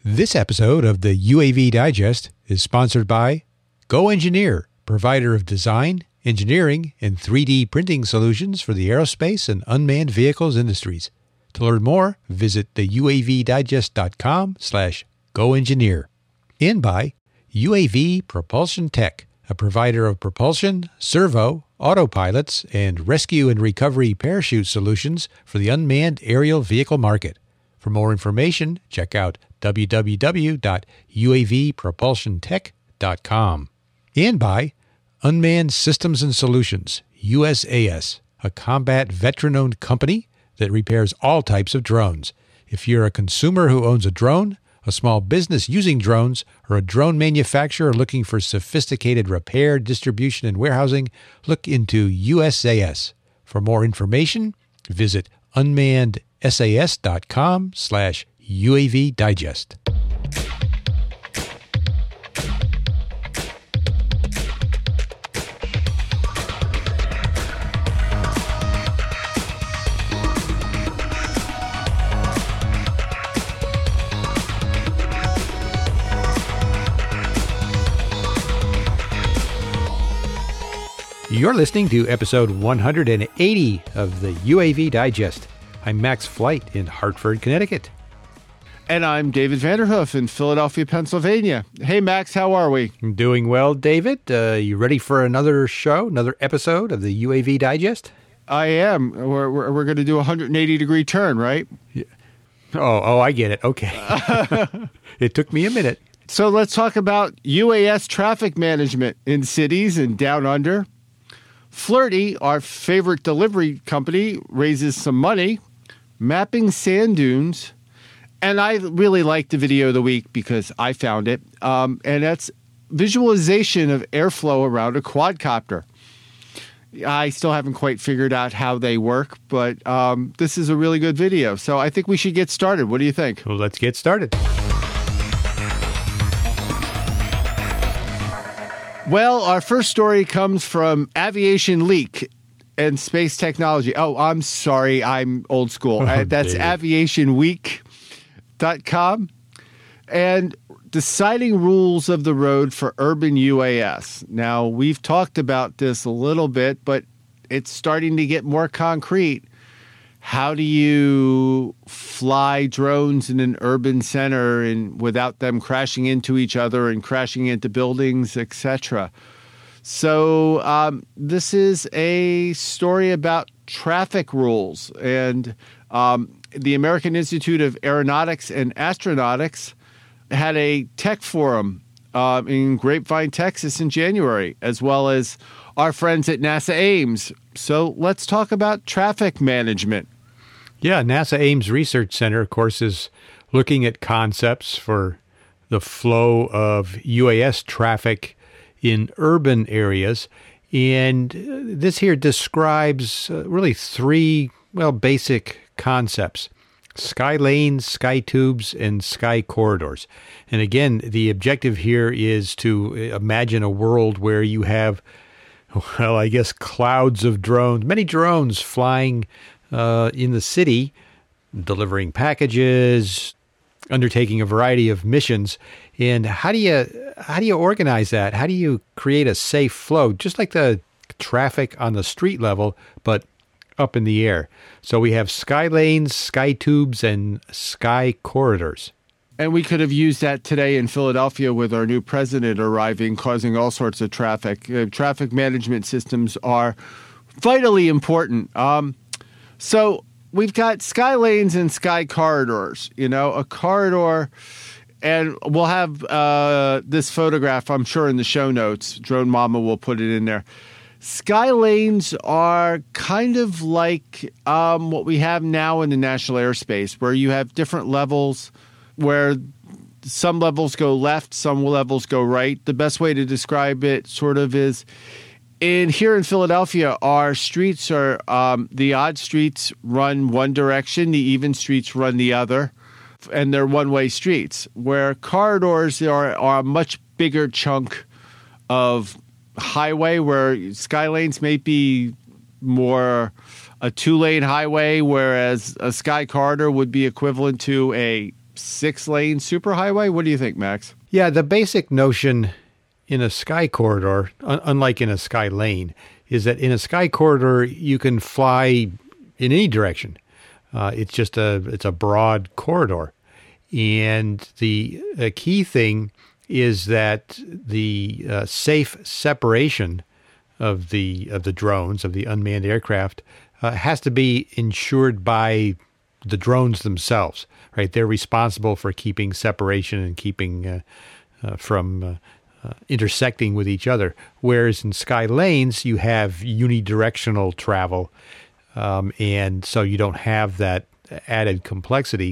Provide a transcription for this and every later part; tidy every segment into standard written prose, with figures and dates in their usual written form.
This episode of the UAV Digest is sponsored by Go Engineer, provider of design, engineering, and 3D printing solutions for the aerospace and unmanned vehicles industries. To learn more, visit theUAVdigest.com/GoEngineer. And by UAV Propulsion Tech, a provider of propulsion, servo, autopilots, and rescue and recovery parachute solutions for the unmanned aerial vehicle market. For more information, check out www.uavpropulsiontech.com. And by Unmanned Systems and Solutions, USAS, a combat veteran-owned company that repairs all types of drones. If you're a consumer who owns a drone, a small business using drones, or a drone manufacturer looking for sophisticated repair, distribution, and warehousing, look into USAS. For more information, visit unmannedsas.com/UAV Digest. You're listening to episode 180 of the UAV Digest. I'm Max Flight in Hartford, Connecticut. And I'm David Vanderhoof in Philadelphia, Pennsylvania. Hey, Max, how are we? I'm doing well, David. You ready for another show, another episode of the UAV Digest? I am. We're going to do a 180-degree turn, right? Yeah. Oh, I get it. Okay. It took me a minute. So let's talk about UAS traffic management in cities and down under. Flirty, our favorite delivery company, raises some money, mapping sand dunes, and I really like the video of the week because I found it, and that's visualization of airflow around a quadcopter. I still haven't quite figured out how they work, but this is a really good video, so I think we should get started. What do you think? Well, let's get started. Well, our first story comes from Aviation Leak and Space Technology. Oh, I'm sorry. I'm old school. That's aviationweek.com. And deciding rules of the road for urban UAS. Now, we've talked about this a little bit, but it's starting to get more concrete. How do you fly drones in an urban center and without them crashing into each other and crashing into buildings, etc.? So this is a story about traffic rules. And the American Institute of Aeronautics and Astronautics had a tech forum in Grapevine, Texas in January, as well as our friends at NASA Ames. So let's talk about traffic management. Yeah, NASA Ames Research Center, of course, is looking at concepts for the flow of UAS traffic in urban areas. And this here describes really three, basic concepts: sky lanes, sky tubes, and sky corridors. And again, the objective here is to imagine a world where you have, clouds of drones, many drones flying in the city, delivering packages, undertaking a variety of missions. And how do you organize that? How do you create a safe flow, just like the traffic on the street level, but up in the air? So we have sky lanes, sky tubes, and sky corridors. And we could have used that today in Philadelphia with our new president arriving, causing all sorts of traffic. Traffic management systems are vitally important. So we've got sky lanes and sky corridors, a corridor, and we'll have this photograph, I'm sure, in the show notes. Drone Mama will put it in there. Sky lanes are kind of like what we have now in the national airspace, where you have different levels, where some levels go left, some levels go right. The best way to describe it sort of is, here in Philadelphia, our streets are, the odd streets run one direction, the even streets run the other, and they're one-way streets, where corridors are a much bigger chunk of highway, where sky lanes may be more a two-lane highway, whereas a sky corridor would be equivalent to a 6-lane superhighway? What do you think, Max? Yeah, the basic notion in a sky corridor, unlike in a sky lane, is that in a sky corridor you can fly in any direction. It's a broad corridor, and the key thing is that the safe separation of the drones, of the unmanned aircraft, has to be ensured by the drones themselves. Right, they're responsible for keeping separation and keeping from intersecting with each other. Whereas in sky lanes, you have unidirectional travel, and so you don't have that added complexity.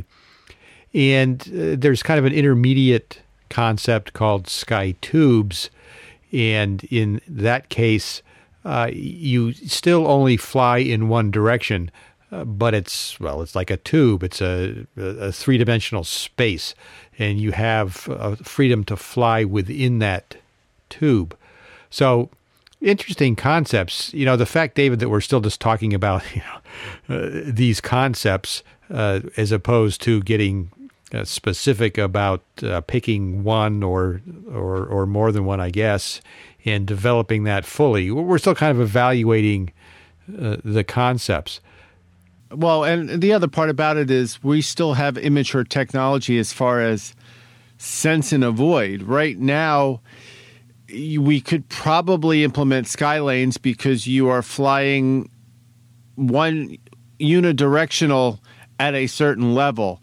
And there's kind of an intermediate concept called sky tubes, and in that case, you still only fly in one direction, but it's like a tube. It's a three-dimensional space, and you have freedom to fly within that tube. So, interesting concepts. The fact, David, that we're still just talking about these concepts as opposed to getting specific about picking one or more than one, I guess, and developing that fully. We're still kind of evaluating the concepts. Well, and the other part about it is we still have immature technology as far as sense and avoid. Right now, we could probably implement sky lanes because you are flying one unidirectional at a certain level.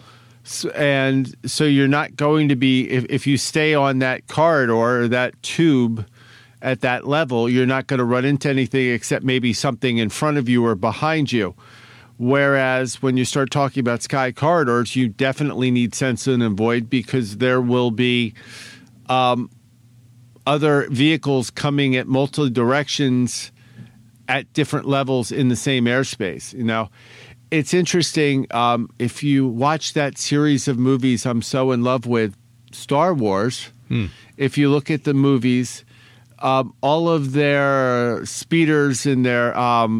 And so you're not going to be, if you stay on that corridor or that tube at that level, you're not going to run into anything except maybe something in front of you or behind you. Whereas when you start talking about sky corridors, you definitely need sense and avoid because there will be other vehicles coming at multiple directions at different levels in the same airspace. It's interesting. If you watch that series of movies I'm so in love with, Star Wars, if you look at the movies, all of their speeders and their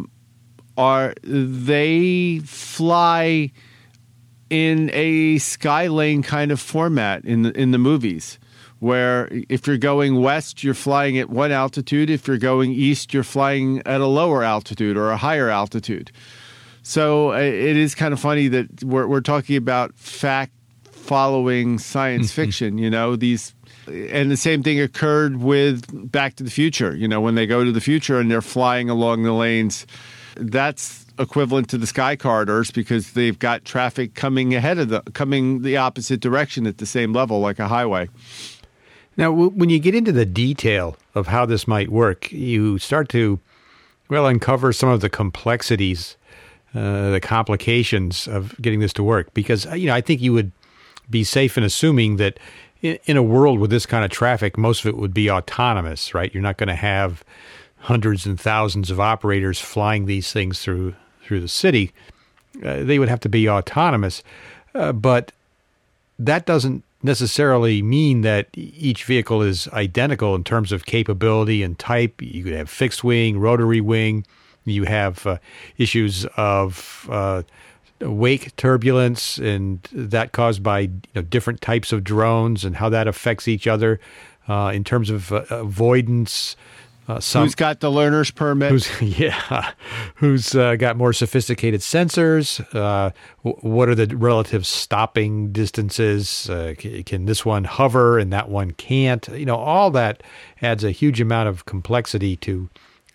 they fly in a sky lane kind of format in the movies, where if you're going west, you're flying at one altitude. If you're going east, you're flying at a lower altitude or a higher altitude. So it is kind of funny that we're talking about fact following science fiction, these. And the same thing occurred with Back to the Future, when they go to the future and they're flying along the lanes. That's equivalent to the sky corridors because they've got traffic coming the opposite direction at the same level, like a highway. Now, when you get into the detail of how this might work, you start to, uncover some of the complexities, the complications of getting this to work. Because, I think you would be safe in assuming that in a world with this kind of traffic, most of it would be autonomous, right? You're not going to have hundreds and thousands of operators flying these things through the city. They would have to be autonomous. But that doesn't necessarily mean that each vehicle is identical in terms of capability and type. You could have fixed wing, rotary wing. You have issues of wake turbulence, and that caused by different types of drones and how that affects each other in terms of avoidance. Who's got the learner's permit? Who's got more sophisticated sensors? What are the relative stopping distances? Can this one hover and that one can't? All that adds a huge amount of complexity to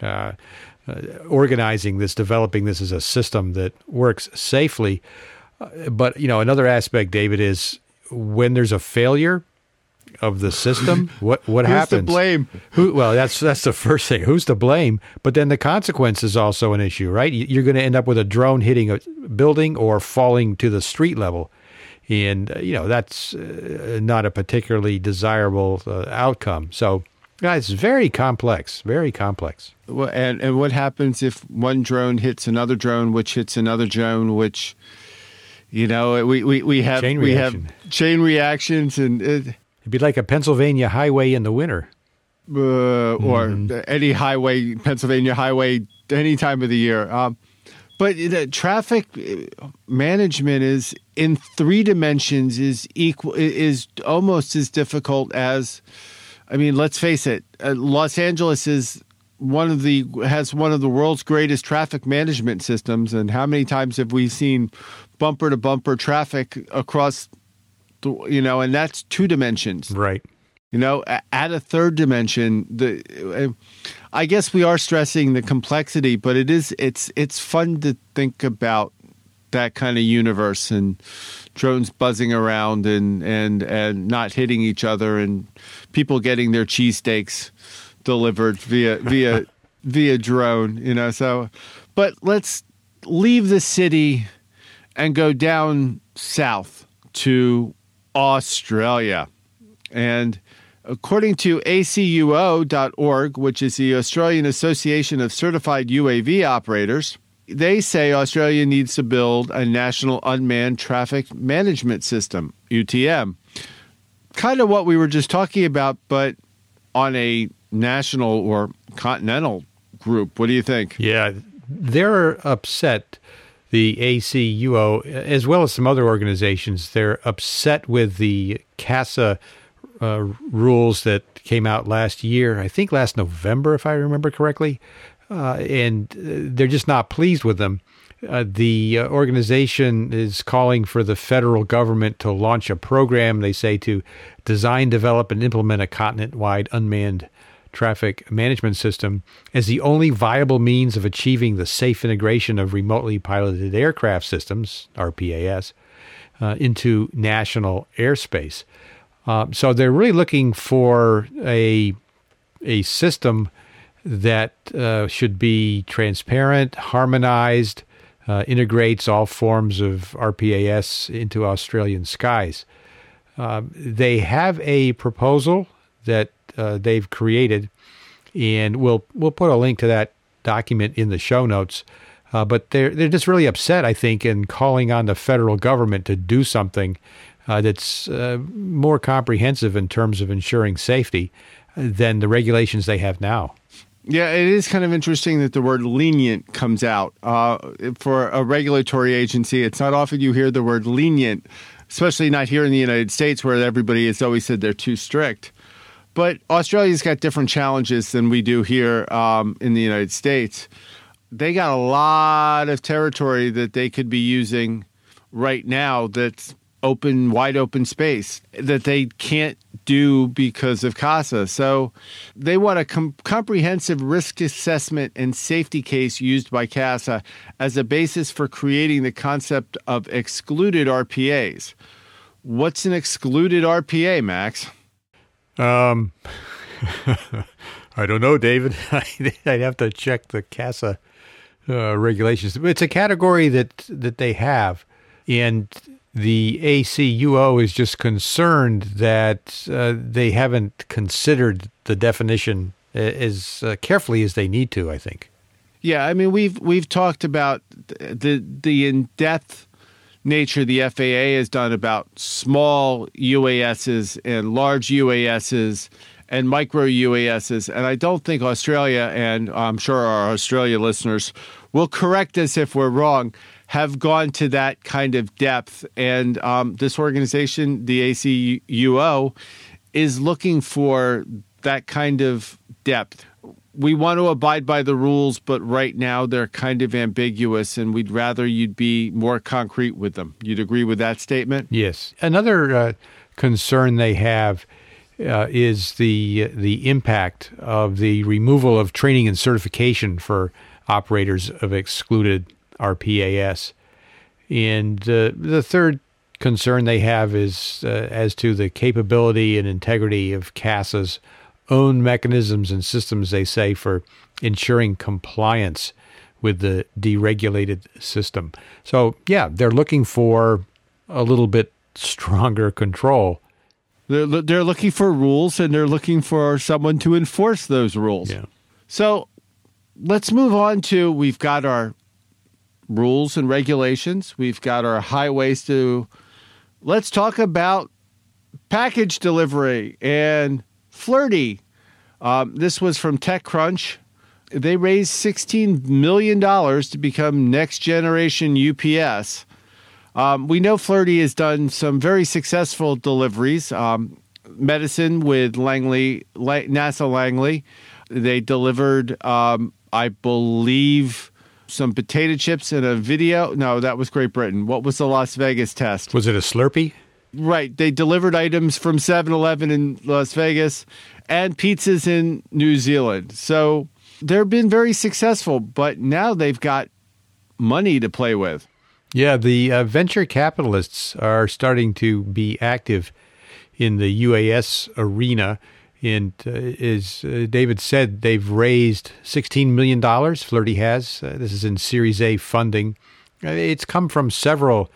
organizing this, developing this as a system that works safely. But, another aspect, David, is when there's a failure of the system, what happens? Who's to blame? That's the first thing. Who's to blame? But then the consequence is also an issue, right? You're going to end up with a drone hitting a building or falling to the street level. And, that's not a particularly desirable outcome. So it's very complex, very complex. Well, and what happens if one drone hits another drone, which hits another drone, which, we have chain reactions and it'd be like a Pennsylvania highway in the winter. Or any highway, Pennsylvania highway, any time of the year. But the traffic management is in 3 dimensions is almost as difficult as, I mean, let's face it, Los Angeles has one of the world's greatest traffic management systems. And how many times have we seen bumper to bumper traffic across and that's 2 dimensions. Right. At a 3rd dimension, I guess we are stressing the complexity, but it's fun to think about that kind of universe and drones buzzing around and not hitting each other and people getting their cheesesteaks delivered via drone. So, but let's leave the city and go down south to Australia. And according to ACUO.org, which is the Australian Association of Certified UAV Operators, they say Australia needs to build a national unmanned traffic management system, UTM. Kind of what we were just talking about, but on a national or continental group. What do you think? Yeah, they're upset. The ACUO, as well as some other organizations, they're upset with the CASA rules that came out last year, I think last November, if I remember correctly, and they're just not pleased with them. The organization is calling for the federal government to launch a program, they say, to design, develop, and implement a continent-wide unmanned traffic management system as the only viable means of achieving the safe integration of remotely piloted aircraft systems, RPAS, into national airspace. So they're really looking for a system that should be transparent, harmonized, integrates all forms of RPAS into Australian skies. They have a proposal that they've created, and we'll put a link to that document in the show notes. But they're just really upset, I think, and calling on the federal government to do something that's more comprehensive in terms of ensuring safety than the regulations they have now. Yeah, it is kind of interesting that the word lenient comes out. For a regulatory agency, it's not often you hear the word lenient, especially not here in the United States where everybody has always said they're too strict. But Australia's got different challenges than we do here in the United States. They got a lot of territory that they could be using right now that's wide open space that they can't do because of CASA. So they want a comprehensive risk assessment and safety case used by CASA as a basis for creating the concept of excluded RPAs. What's an excluded RPA, Max? I don't know, David. I'd have to check the CASA regulations. It's a category that they have, and the ACUO is just concerned that they haven't considered the definition as carefully as they need to, I think. Yeah, I mean, we've talked about the in-depth nature the FAA has done about small UASs and large UASs and micro UASs. And I don't think Australia, and I'm sure our Australia listeners will correct us if we're wrong, have gone to that kind of depth. And this organization, the ACUO, is looking for that kind of depth. We want to abide by the rules, but right now they're kind of ambiguous, and we'd rather you'd be more concrete with them. You'd agree with that statement? Yes. Another concern they have is the impact of the removal of training and certification for operators of excluded RPAS. And the third concern they have is as to the capability and integrity of CASA's own mechanisms and systems, they say, for ensuring compliance with the deregulated system. So, yeah, they're looking for a little bit stronger control. They're looking for rules, and they're looking for someone to enforce those rules. Yeah. So let's move on to, we've got our rules and regulations. We've got our highways let's talk about package delivery and Flirty. This was from TechCrunch. they raised $16 million to become next generation UPS. We know Fluorty has done some very successful deliveries. Medicine with NASA Langley. They delivered, I believe, some potato chips in a video. No, that was Great Britain. What was the Las Vegas test? Was it a Slurpee? Right. They delivered items from 7-Eleven in Las Vegas and pizzas in New Zealand. So they've been very successful, but now they've got money to play with. Yeah, the venture capitalists are starting to be active in the UAS arena. And as David said, they've raised $16 million, Fluorty has. This is in Series A funding. It's come from several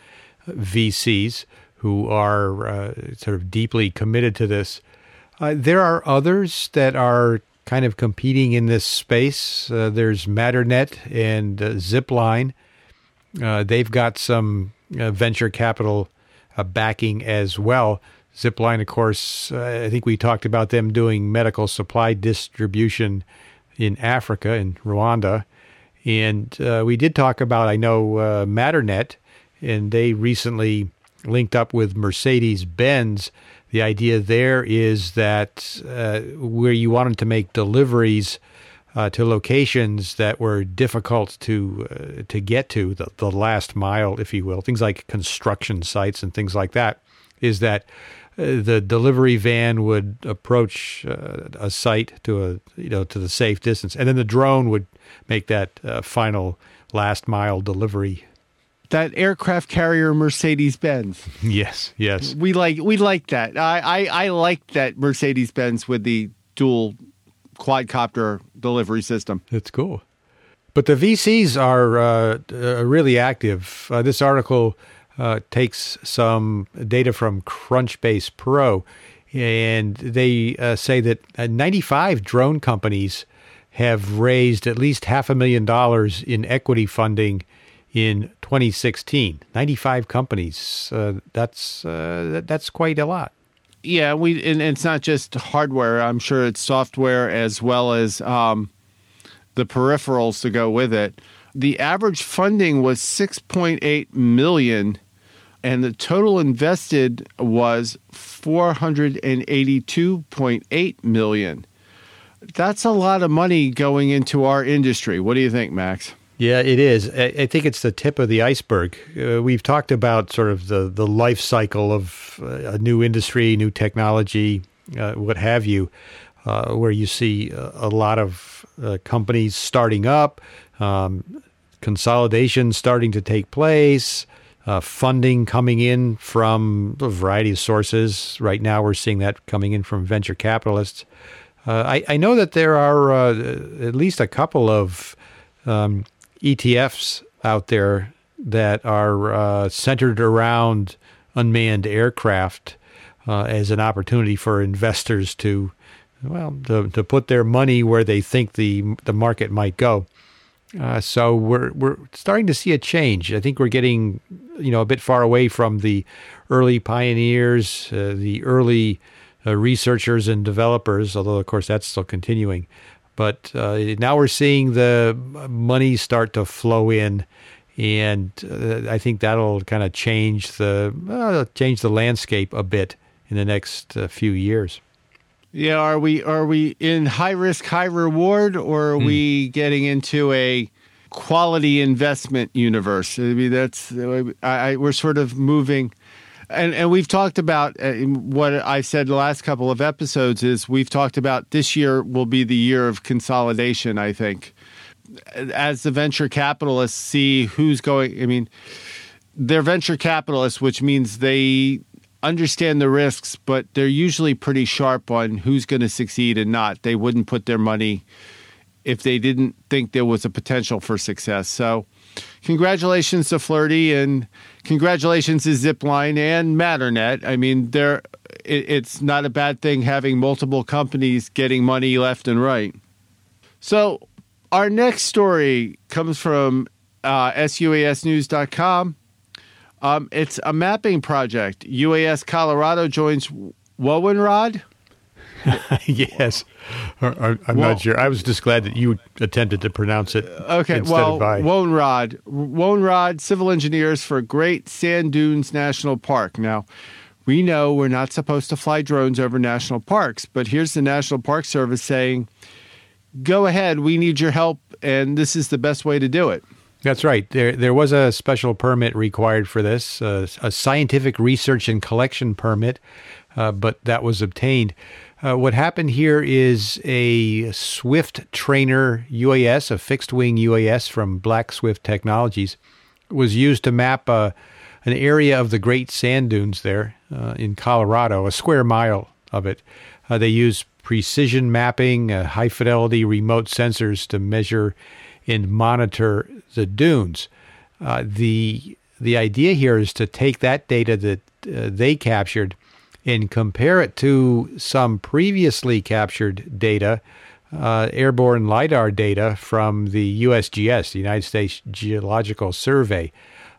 VCs who are sort of deeply committed to this. There are others that are kind of competing in this space. There's Matternet and Zipline. They've got some venture capital backing as well. Zipline, of course, I think we talked about them doing medical supply distribution in Africa, in Rwanda. And we did talk about, I know, Matternet, and they recently linked up with Mercedes-Benz. The idea there is that where you wanted to make deliveries to locations that were difficult to get to, the last mile, if you will, things like construction sites and things like that, is that the delivery van would approach a site to the safe distance, and then the drone would make that final last mile delivery. That aircraft carrier Mercedes-Benz. Yes. We like that. I like that Mercedes-Benz with the dual quadcopter delivery system. That's cool. But the VCs are really active. This article takes some data from Crunchbase Pro, and they say that 95 drone companies have raised at least $500,000 in equity funding in 2016. 95 companies. That's quite a lot. Yeah, and it's not just hardware. I'm sure it's software as well as the peripherals to go with it. The average funding was $6.8 million, and the total invested was $482.8 million. That's a lot of money going into our industry. What do you think, Max? Yeah, it is. I think it's the tip of the iceberg. We've talked about sort of the life cycle of a new industry, new technology, what have you, where you see a lot of companies starting up, consolidation starting to take place, funding coming in from a variety of sources. Right now, we're seeing that coming in from venture capitalists. I know that there are at least a couple of ETFs out there that are centered around unmanned aircraft as an opportunity for investors to put their money where they think the market might go. So we're starting to see a change. I think we're getting a bit far away from the early pioneers, the early researchers and developers, although of course that's still continuing. But now we're seeing the money start to flow in, and I think that'll kind of change the landscape a bit in the next few years. Yeah, are we in high risk, high reward, or are we getting into a quality investment universe? I mean, we're sort of moving. And we've talked about what I said the last couple of episodes is we've talked about this year will be the year of consolidation, I think. As the venture capitalists see who's going, I mean, they're venture capitalists, which means they understand the risks, but they're usually pretty sharp on who's going to succeed and not. They wouldn't put their money if they didn't think there was a potential for success. So congratulations to Fluorty and congratulations to Zipline and Matternet. I mean, it's not a bad thing having multiple companies getting money left and right. So our next story comes from suasnews.com. It's a mapping project. UAS Colorado joins Wowenrod. Yes. I'm not sure. I was just glad that you attempted to pronounce it instead of I. Wohnrad Civil Engineers for Great Sand Dunes National Park. Now, we know we're not supposed to fly drones over national parks, but here's the National Park Service saying, go ahead, we need your help, and this is the best way to do it. That's right. There was a special permit required for this, a scientific research and collection permit, but that was obtained. What happened here is a Swift Trainer UAS, a fixed-wing UAS from Black Swift Technologies, was used to map an area of the Great Sand Dunes there in Colorado, a square mile of it. They use precision mapping, high-fidelity remote sensors to measure and monitor the dunes. The idea here is to take that data that they captured and compare it to some previously captured data, airborne LiDAR data from the USGS, the United States Geological Survey.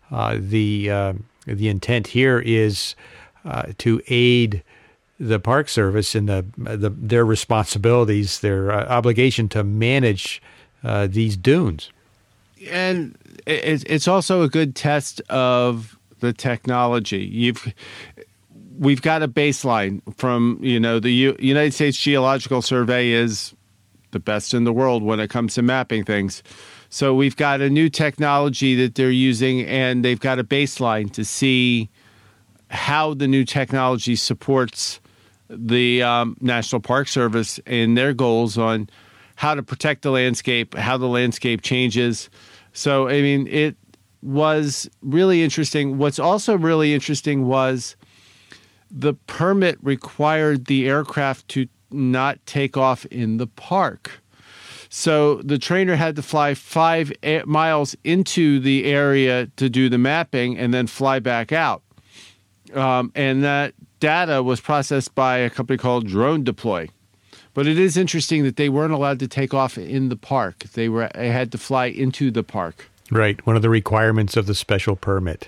The intent here is to aid the Park Service in their responsibilities, their obligation to manage these dunes. And it's also a good test of the technology. We've got a baseline from, the United States Geological Survey is the best in the world when it comes to mapping things. So we've got a new technology that they're using, and they've got a baseline to see how the new technology supports the National Park Service and their goals on how to protect the landscape, how the landscape changes. So, it was really interesting. What's also really interesting was the permit required the aircraft to not take off in the park. So the trainer had to fly 5 miles into the area to do the mapping and then fly back out. And that data was processed by a company called Drone Deploy. But it is interesting that they weren't allowed to take off in the park. They had to fly into the park. Right, one of the requirements of the special permit.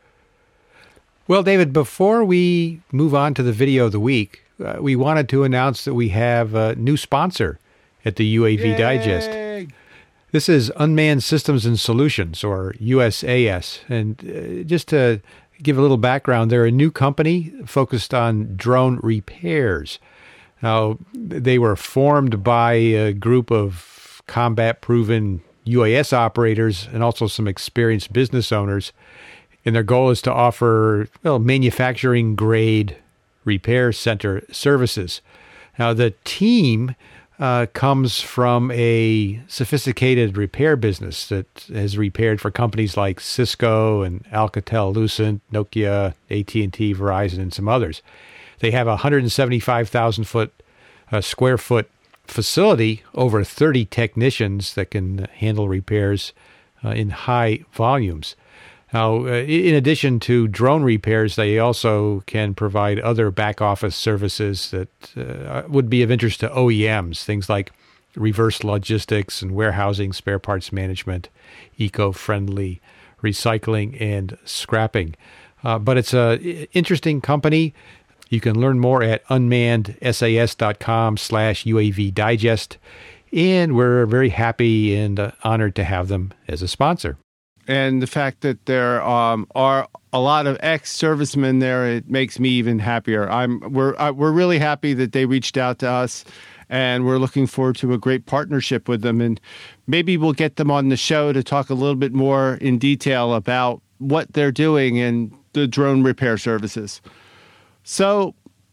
Well, David, before we move on to the video of the week, we wanted to announce that we have a new sponsor at the UAV Yay! Digest. This is Unmanned Systems and Solutions, or USAS. And just to give a little background, they're a new company focused on drone repairs. Now, they were formed by a group of combat-proven UAS operators and also some experienced business owners. And their goal is to offer manufacturing-grade repair center services. Now, the team comes from a sophisticated repair business that has repaired for companies like Cisco and Alcatel-Lucent, Nokia, AT&T, Verizon, and some others. They have a 175,000 square foot facility, over 30 technicians that can handle repairs in high volumes. Now, in addition to drone repairs, they also can provide other back office services that would be of interest to OEMs, things like reverse logistics and warehousing, spare parts management, eco-friendly recycling, and scrapping. But it's an interesting company. You can learn more at unmannedsas.com/UAV Digest. And we're very happy and honored to have them as a sponsor. And the fact that there are a lot of ex-servicemen there, it makes me even happier. We're really happy that they reached out to us, and we're looking forward to a great partnership with them. And maybe we'll get them on the show to talk a little bit more in detail about what they're doing in the drone repair services. So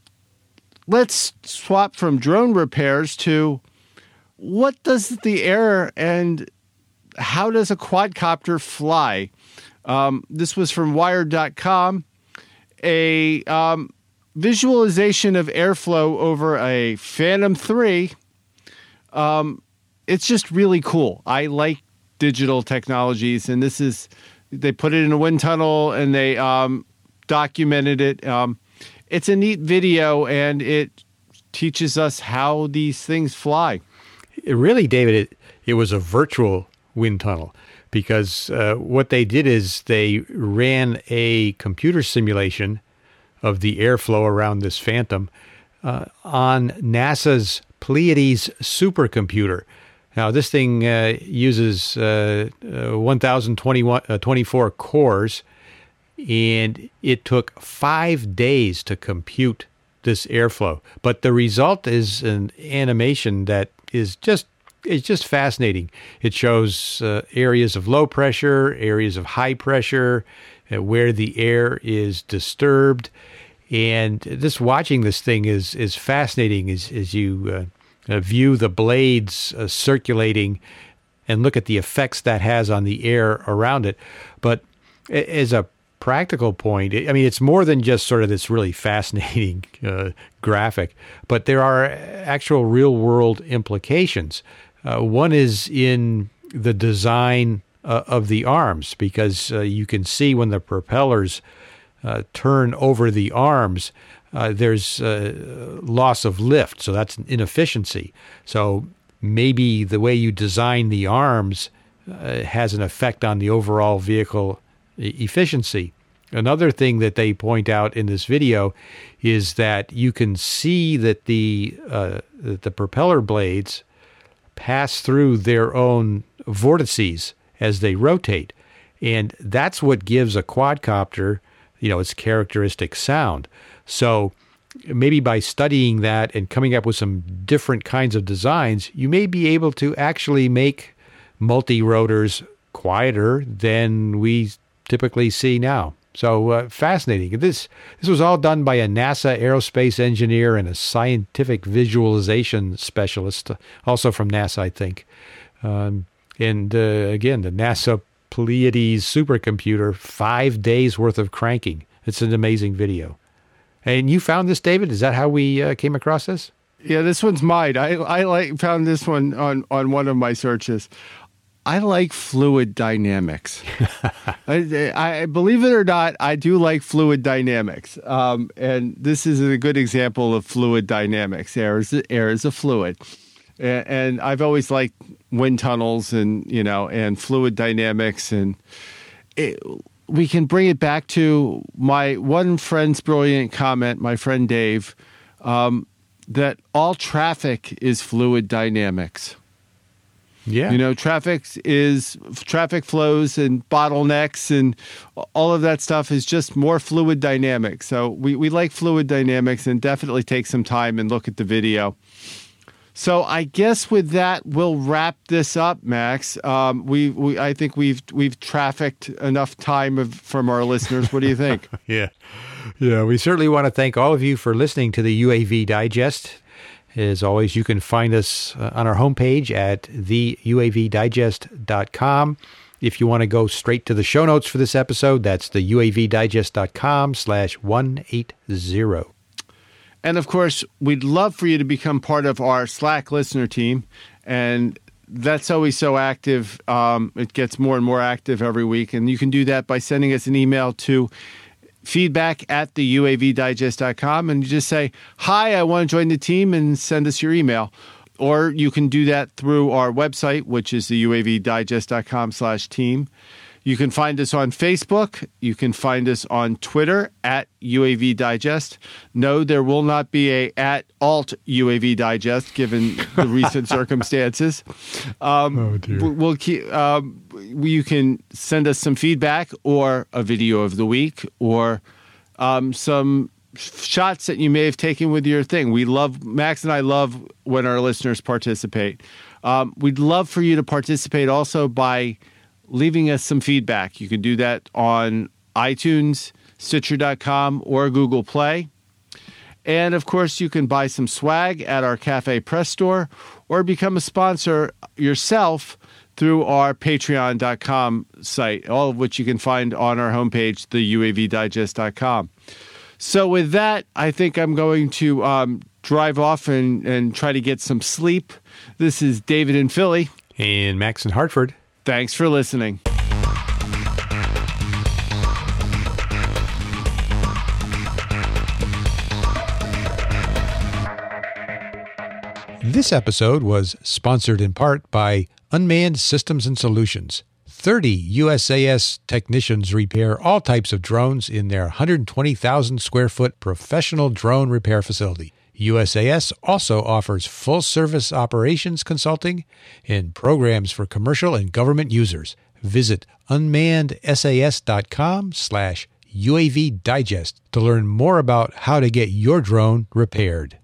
let's swap from drone repairs to what does the air and how does a quadcopter fly? This was from Wired.com, a visualization of airflow over a Phantom 3. It's just really cool. I like digital technologies, and they put it in a wind tunnel, and they documented it. It's a neat video, and it teaches us how these things fly. Really, David, it was a virtual wind tunnel, because what they did is they ran a computer simulation of the airflow around this Phantom on NASA's Pleiades supercomputer. Now, this thing uses 1,024 cores, and it took 5 days to compute this airflow. But the result is an animation that is just fascinating. It shows areas of low pressure, areas of high pressure, where the air is disturbed. And just watching this thing is fascinating as you view the blades circulating and look at the effects that has on the air around it. But as a practical point, I mean, it's more than just sort of this really fascinating graphic, but there are actual real-world implications. One is in the design of the arms, because you can see when the propellers turn over the arms, there's loss of lift, so that's an inefficiency. So maybe the way you design the arms has an effect on the overall vehicle efficiency. Another thing that they point out in this video is that you can see that the propeller blades pass through their own vortices as they rotate, and that's what gives a quadcopter, its characteristic sound. So maybe by studying that and coming up with some different kinds of designs, you may be able to actually make multi-rotors quieter than we typically see now. So fascinating. This was all done by a NASA aerospace engineer and a scientific visualization specialist, also from NASA, I think. Again, the NASA Pleiades supercomputer, 5 days worth of cranking. It's an amazing video. And you found this, David? Is that how we came across this? Yeah, this one's mine. I found this one on one of my searches. I like fluid dynamics. I believe it or not, I do like fluid dynamics. And this is a good example of fluid dynamics. Air is a fluid. And I've always liked wind tunnels and fluid dynamics. And we can bring it back to my one friend's brilliant comment, my friend Dave, that all traffic is fluid dynamics. Yeah. Traffic flows and bottlenecks and all of that stuff is just more fluid dynamics. So we like fluid dynamics, and definitely take some time and look at the video. So I guess with that, we'll wrap this up, Max. I think we've trafficked enough time from our listeners. What do you think? Yeah. We certainly want to thank all of you for listening to the UAV Digest. As always, you can find us on our homepage at theuavdigest.com. If you want to go straight to the show notes for this episode, that's theuavdigest.com/180. And of course, we'd love for you to become part of our Slack listener team. And that's always so active. It gets more and more active every week. And you can do that by sending us an email to feedback@theuavdigest.com, and you just say, hi, I want to join the team, and send us your email. Or you can do that through our website, which is theuavdigest.com/team. You can find us on Facebook. You can find us on Twitter @UAV Digest. No, there will not be a @alt UAV Digest given the recent circumstances. Oh dear. We'll keep. You can send us some feedback or a video of the week or some shots that you may have taken with your thing. Max and I love when our listeners participate. We'd love for you to participate also by leaving us some feedback. You can do that on iTunes, Stitcher.com, or Google Play. And, of course, you can buy some swag at our Cafe Press store or become a sponsor yourself through our Patreon.com site, all of which you can find on our homepage, theuavdigest.com. So with that, I think I'm going to drive off and try to get some sleep. This is David in Philly. And Max in Hartford. Thanks for listening. This episode was sponsored in part by Unmanned Systems and Solutions. 30 USAS technicians repair all types of drones in their 120,000 square foot professional drone repair facility. USAS also offers full-service operations consulting and programs for commercial and government users. Visit unmannedsas.com/UAV Digest to learn more about how to get your drone repaired.